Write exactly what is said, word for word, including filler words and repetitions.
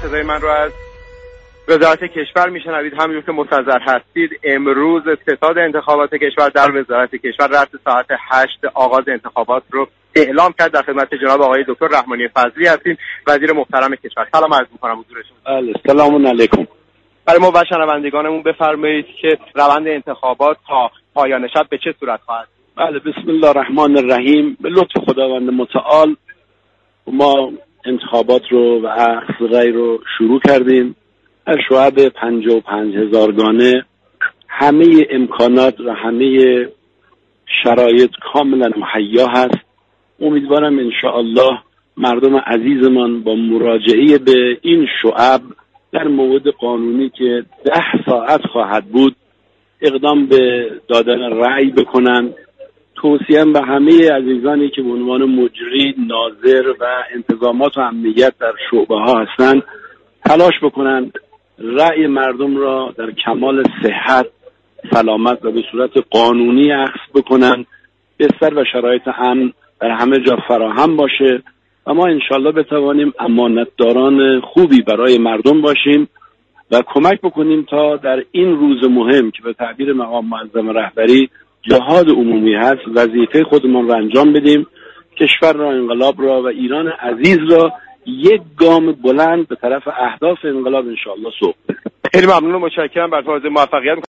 صدای من رو از وزارت کشور میشنوید. همونجور که مستحضر هستید امروز ستاد انتخابات کشور در وزارت کشور رأس ساعت هشت آغاز انتخابات رو اعلام کرد. در خدمت جناب آقای دکتر رحمانی فضلی هستیم، وزیر محترم کشور. سلام عرض می‌کنم حضورشون. بله، سلام علیکم. برای ما و شنوندگانمون بفرمایید که روند انتخابات تا پایان شب به چه صورت خواهد؟ بله، بسم الله الرحمن الرحیم. به لطف خداوند متعال ما انتخابات رو و اخذ رأی رو شروع کردیم. در شعب پنجاه و پنج هزارگانه همه امکانات و همه شرایط کاملا مهیا هست. امیدوارم انشاءالله مردم عزیزمان با مراجعه به این شعب در موعد قانونی که ده ساعت خواهد بود اقدام به دادن رأی بکنن. توصیه‌ام به همه عزیزانی که به عنوان مجری، ناظر و انتظامات و امنیت در شعبه ها هستند تلاش بکنن رأی مردم را در کمال صحت، سلامت و به صورت قانونی اخذ بکنن. بستر و شرایط امن در همه جا فراهم باشه و ما انشالله بتوانیم امانتداران خوبی برای مردم باشیم و کمک بکنیم تا در این روز مهم که به تعبیر مقام معظم رهبری جهاد عمومی هست وظیفه خودمان را انجام بدیم. کشور را، انقلاب را و ایران عزیز را یک گام بلند به طرف اهداف انقلاب انشاءالله سوق. خیلی ممنون و متشکرم. بر موفقیت